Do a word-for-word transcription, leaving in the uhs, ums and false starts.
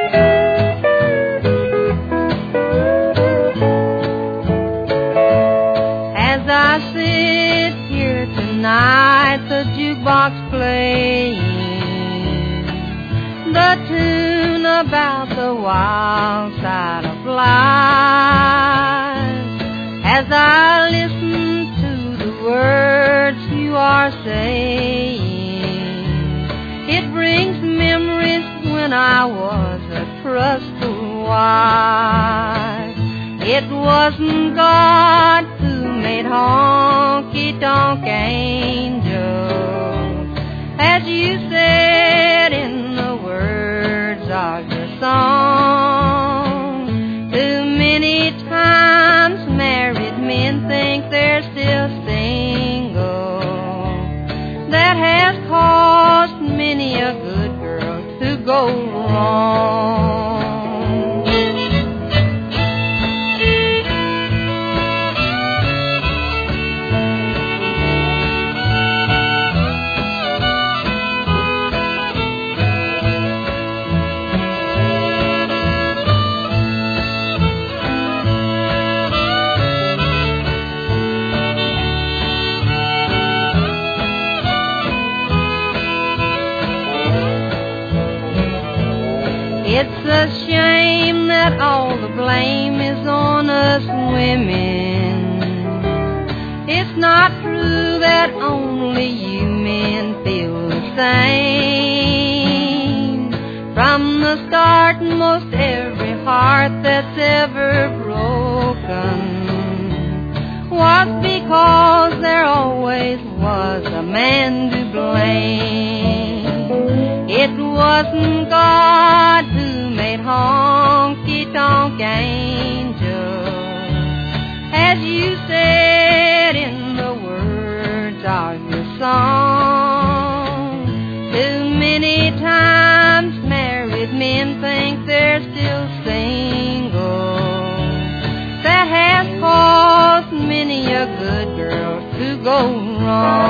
As I sit here tonight, the jukebox playing the tune about the wild side of life. As I listen to the words you are saying, it brings memories when I was a trustful wife. It wasn't God who made honky-tonk angels, as you said in the words of your song. Too many times married men think they're still single. That has caused many a good girl to go wrong. It's a shame that all the blame is on us women. It's not true that only you men feel the same. From the start, most every heart that's ever broken was because there always was a man to blame. It wasn't God who made honky-tonk angels, as you said in the words of your song. Too many times married men think they're still single. That has caused many a good girl to go wrong.